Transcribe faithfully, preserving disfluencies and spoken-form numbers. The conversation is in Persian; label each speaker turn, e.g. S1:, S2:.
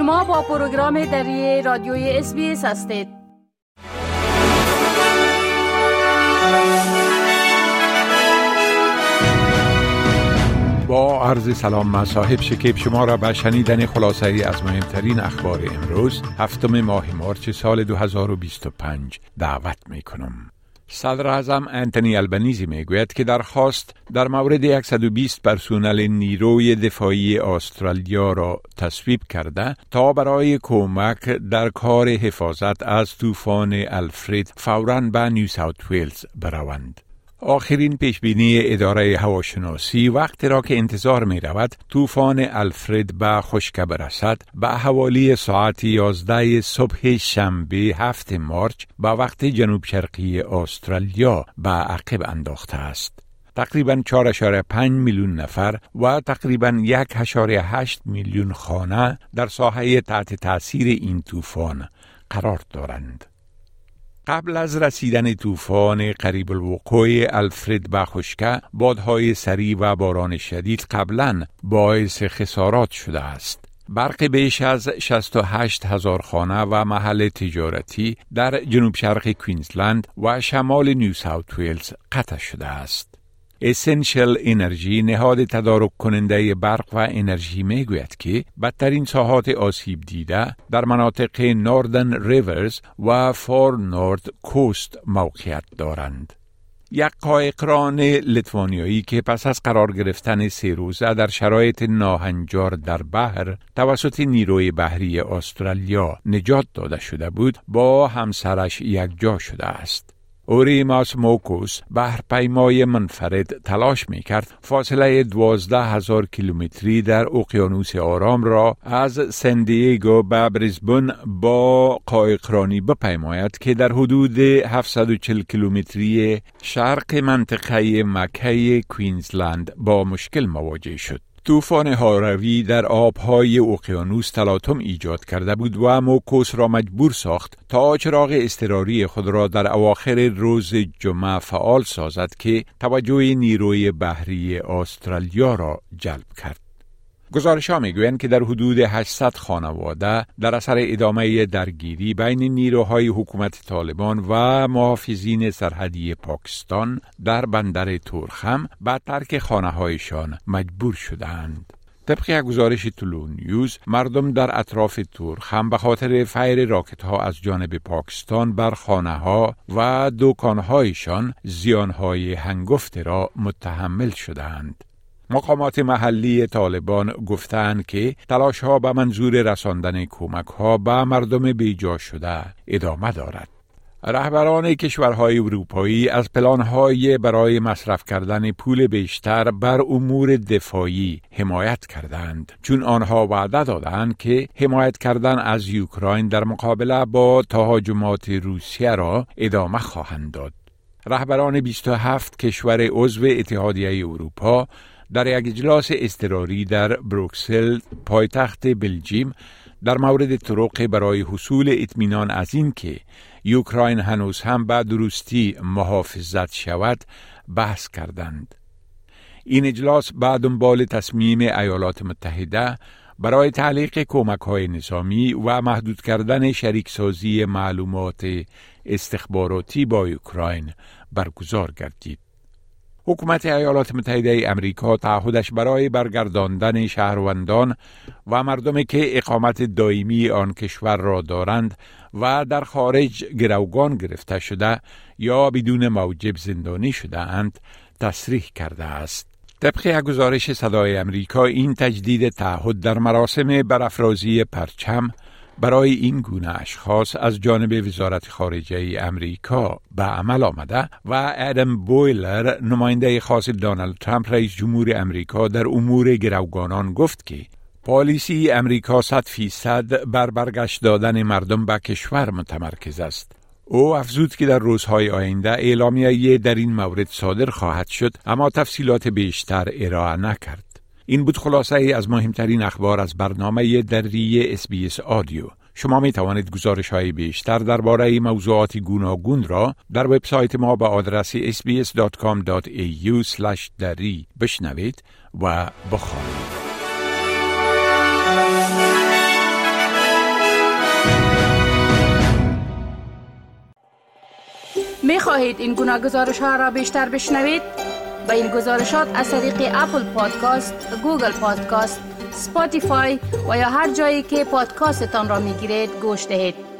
S1: شما با پروگرام دری رادیوی اس بی اس هستید.
S2: با عرض سلام، من صاحب شکیب شما را به شنیدن خلاصه‌ای از مهمترین اخبار امروز هفتم ماه مارچ سال دو هزار و بیست و پنج دعوت می کنم. صدر اعظم انتونی البنیزی می گوید که درخواست در مورد صد و بیست پرسنل نیروی دفاعی استرالیا را تصویب کرده تا برای کمک در کار حفاظت از طوفان الفرد فوراً به نیو ساوت ویلز بروند. آخرین پیشبینی اداره هواشناسی وقتی را که انتظار می رود طوفان الفرد به خشکی برسد به حوالی ساعت یازده صبح شنبه هفتم مارچ به وقت جنوب شرقی استرالیا به عقب انداخته است. تقریباً چهار ممیز پنج میلیون نفر و تقریباً یک ممیز هشت میلیون خانه در ساحه تحت تأثیر این طوفان قرار دارند. قبل از رسیدن طوفان قریب الوقوع الفرد به خشکی، بادهای سریع و باران شدید قبلاً باعث خسارات شده است. برق بیش از شصت و هشت هزار خانه و محل تجارتی در جنوب شرق کوینزلند و شمال نیو ساوت ویلز قطع شده است. اسنشل انرژی، نهاد تدارک کننده برق و انرژی، می گوید که بدترین ساحات آسیب دیده در مناطق نوردن ریورز و فار نورد کوست موقعیت دارند. یک قایقران لیتوانیایی که پس از قرار گرفتن سه روزه در شرایط ناهنجار در بحر توسط نیروی بحری استرالیا نجات داده شده بود، با همسرش یکجا شده است. اوری ماسموکوس، بحرپیمای منفرد، تلاش می‌کرد فاصله دوازده هزار کیلومتری در اقیانوس آرام را از سن دیگو به بریزبن با قایقرانی بپیماید که در حدود هفتصد و چهل کیلومتری شرق منطقه مکه کوینزلند با مشکل مواجه شد. طوفان هاروی در آبهای اقیانوس تلاطم ایجاد کرده بود و موکوس را مجبور ساخت تا چراغ اضطراری خود را در اواخر روز جمعه فعال سازد که توجه نیروی بحری استرالیا را جلب کرد. گزارش‌ها می‌گویند که در حدود هشتصد خانواده در اثر ادامه درگیری بین نیروهای حکومت طالبان و محافظین سرحدی پاکستان در بندر تورخم به ترک خانه‌هایشان مجبور شدند. طبق یک گزارش طلوع نیوز، مردم در اطراف تورخم به خاطر فیر راکت‌ها از جانب پاکستان بر خانه‌ها و دکان‌هایشان زیان‌های هنگفت را متحمل شدند. مقامات محلی طالبان گفتند که تلاش‌ها به منظور رساندن کمک‌ها به مردم بیجا شده ادامه دارد. رهبران کشورهای اروپایی از پلان‌های برای مصرف کردن پول بیشتر بر امور دفاعی حمایت کردند، چون آنها وعده دادند که حمایت کردن از اوکراین در مقابله با تهاجمات روسیه را ادامه خواهند داد. رهبران بیست و هفت کشور عضو اتحادیه اروپا در یک اجلاس اضطراری در بروکسل، پایتخت بلژیم، در مورد طرق برای حصول اطمینان از این که اوکراین هنوز هم به درستی محافظت شود بحث کردند. این اجلاس بعد دنبال تصمیم ایالات متحده برای تعلیق کمک‌های نظامی و محدود کردن شریکسازی معلومات استخباراتی با اوکراین برگزار گردید. حکومت ایالات متحده امریکا تعهدش برای برگرداندن شهروندان و مردمی که اقامت دائمی آن کشور را دارند و در خارج گروگان گرفته شده یا بدون موجب زندانی شده اند تصریح کرده است. طبق یک گزارش صدای امریکا، این تجدید تعهد در مراسم برافرازی پرچم برای این گونه اشخاص از جانب وزارت خارجه امریکا به عمل آمده و ادم بویلر، نماینده خاص دونالد ترامپ رئیس جمهور امریکا در امور گروگانان، گفت که پالیسی امریکا صد فیصد بر برگشت دادن مردم به کشور متمرکز است. او افزود که در روزهای آینده اعلامیه در این مورد صادر خواهد شد، اما تفصیلات بیشتر ارائه نکرد. این بود خلاصه ای از مهمترین اخبار از برنامه دری اس بی اس آدیو. شما می توانید گزارش های بیشتر درباره موضوعات گوناگون را در وبسایت ما به آدرس اس بی اس دات کام دات ای یو اسلش دری بشنوید و بخوانید.
S1: می خواهید این گناه گزارش ها را بیشتر بشنوید؟ با این گزارشات از طریق اپل پادکاست، گوگل پادکاست، اسپاتیفای و یا هر جایی که پادکاستتان را می گیرید گوش دهید.